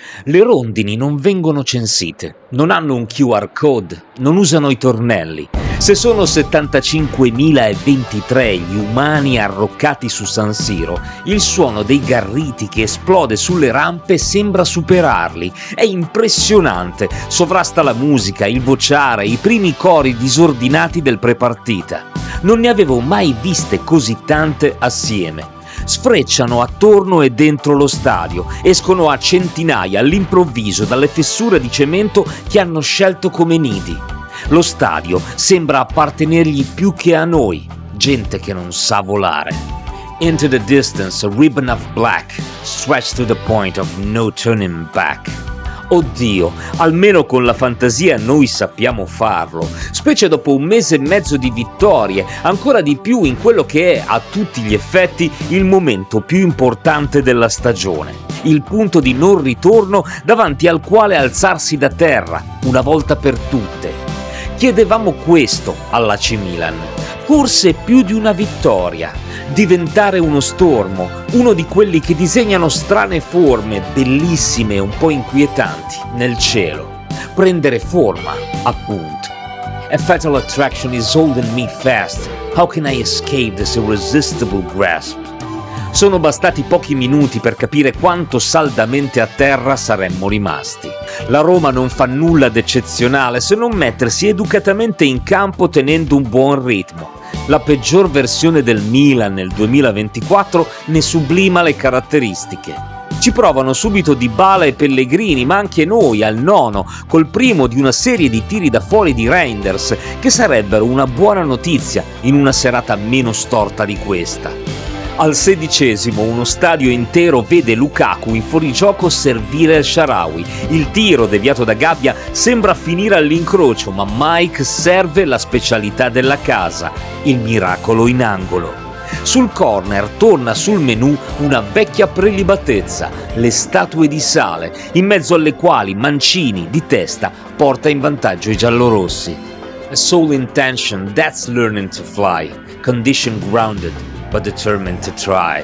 Le rondini non vengono censite, non hanno un QR code, non usano i tornelli. Se sono 75.023 gli umani arroccati su San Siro, il suono dei garriti che esplode sulle rampe sembra superarli. È impressionante, sovrasta la musica, il vociare, i primi cori disordinati del prepartita. Non ne avevo mai viste così tante assieme. Sfrecciano attorno e dentro lo stadio, escono a centinaia all'improvviso dalle fessure di cemento che hanno scelto come nidi. Lo stadio sembra appartenergli più che a noi, gente che non sa volare. Into the distance a ribbon of black, stretched to the point of no turning back. Oddio, almeno con la fantasia noi sappiamo farlo, specie dopo un mese e mezzo di vittorie, ancora di più in quello che è a tutti gli effetti il momento più importante della stagione, il punto di non ritorno davanti al quale alzarsi da terra, una volta per tutte. Chiedevamo questo all'AC Milan, forse più di una vittoria. Diventare uno stormo, uno di quelli che disegnano strane forme, bellissime e un po' inquietanti, nel cielo. Prendere forma, appunto. A fatal attraction is holding me fast. How can I escape this irresistible grasp? Sono bastati pochi minuti per capire quanto saldamente a terra saremmo rimasti. La Roma non fa nulla d'eccezionale se non mettersi educatamente in campo tenendo un buon ritmo. La peggior versione del Milan nel 2024 ne sublima le caratteristiche. Ci provano subito Dybala e Pellegrini, ma anche noi al nono, col primo di una serie di tiri da fuori di Reinders, che sarebbero una buona notizia in una serata meno storta di questa. Al 16° uno stadio intero vede Lukaku in fuorigioco servire El Shaarawy. Il tiro deviato da Gabbia sembra finire all'incrocio, ma Mike serve la specialità della casa, il miracolo in angolo. Sul corner torna sul menù una vecchia prelibatezza, le statue di sale, in mezzo alle quali Mancini, di testa, porta in vantaggio i giallorossi. A sole intention, that's learning to fly, condition grounded, but determined to try.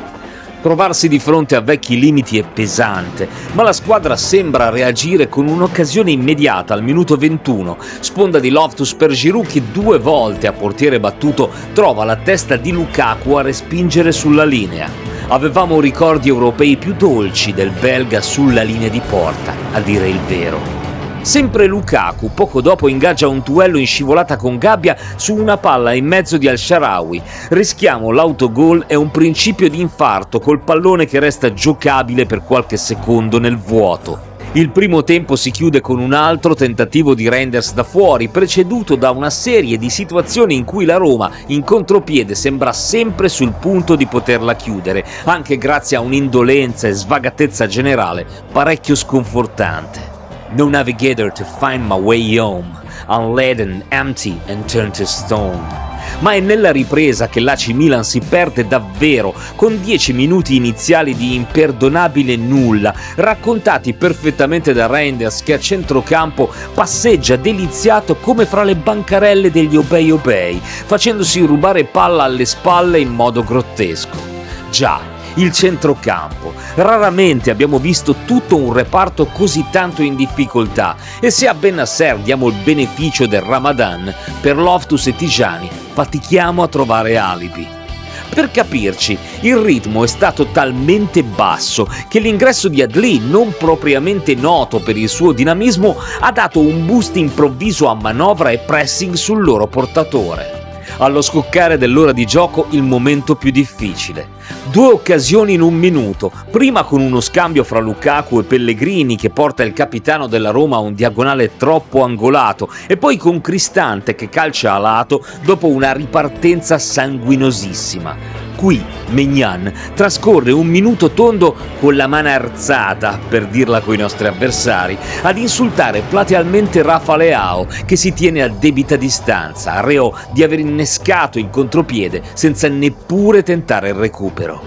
Trovarsi di fronte a vecchi limiti è pesante, ma la squadra sembra reagire con un'occasione immediata al minuto 21, sponda di Loftus per Giroud che 2 volte a portiere battuto trova la testa di Lukaku a respingere sulla linea. Avevamo ricordi europei più dolci del belga sulla linea di porta, a dire il vero. Sempre Lukaku poco dopo ingaggia un duello in scivolata con Gabbia su una palla in mezzo di El Shaarawy. Rischiamo l'autogol e un principio di infarto col pallone che resta giocabile per qualche secondo nel vuoto. Il primo tempo si chiude con un altro tentativo di Reinders da fuori, preceduto da una serie di situazioni in cui la Roma in contropiede sembra sempre sul punto di poterla chiudere, anche grazie a un'indolenza e svagatezza generale parecchio sconfortante. No navigator to find my way home, unladen, empty and turned to stone. Ma è nella ripresa che l'AC Milan si perde davvero, con 10 minuti iniziali di imperdonabile nulla, raccontati perfettamente da Reinders che a centrocampo passeggia deliziato come fra le bancarelle degli obei, facendosi rubare palla alle spalle in modo grottesco. Già, il centrocampo. Raramente abbiamo visto tutto un reparto così tanto in difficoltà e se a Bennacer diamo il beneficio del Ramadan, per Loftus e Tijani fatichiamo a trovare alibi. Per capirci, il ritmo è stato talmente basso che l'ingresso di Adli, non propriamente noto per il suo dinamismo, ha dato un boost improvviso a manovra e pressing sul loro portatore. Allo scoccare dell'ora di gioco il momento più difficile. 2 occasioni in un minuto, prima con uno scambio fra Lukaku e Pellegrini che porta il capitano della Roma a un diagonale troppo angolato e poi con Cristante che calcia a lato dopo una ripartenza sanguinosissima. Qui Maignan trascorre un minuto tondo con la mano alzata, per dirla coi nostri avversari, ad insultare platealmente Rafa Leao che si tiene a debita distanza, reo di aver innescato il contropiede senza neppure tentare il recupero.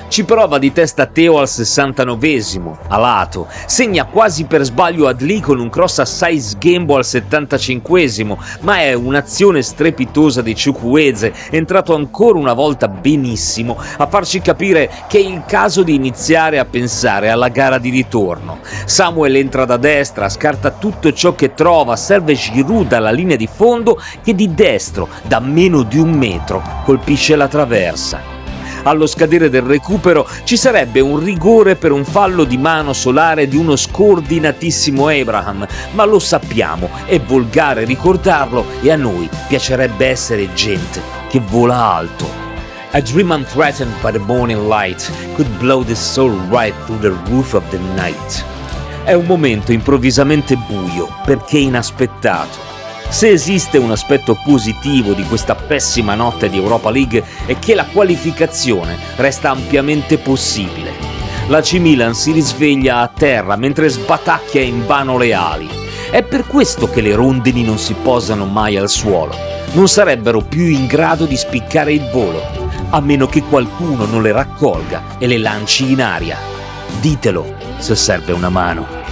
Ci prova di testa Teo al 69esimo, a lato, segna quasi per sbaglio Adli con un cross assai sghembo al 75esimo, ma è un'azione strepitosa di Chukwueze, entrato ancora una volta benissimo, a farci capire che è il caso di iniziare a pensare alla gara di ritorno. Samuel entra da destra, scarta tutto ciò che trova, serve Giroud dalla linea di fondo che di destro, da meno di 1 metro, colpisce la traversa. Allo scadere del recupero ci sarebbe un rigore per un fallo di mano solare di uno scordinatissimo Abraham, ma lo sappiamo, è volgare ricordarlo e a noi piacerebbe essere gente che vola alto. A dream unthreatened by the morning light could blow the soul right through the roof of the night. È un momento improvvisamente buio perché inaspettato. Se esiste un aspetto positivo di questa pessima notte di Europa League è che la qualificazione resta ampiamente possibile. L'AC Milan si risveglia a terra mentre sbatacchia invano le ali. È per questo che le rondini non si posano mai al suolo. Non sarebbero più in grado di spiccare il volo, a meno che qualcuno non le raccolga e le lanci in aria. Ditelo se serve una mano.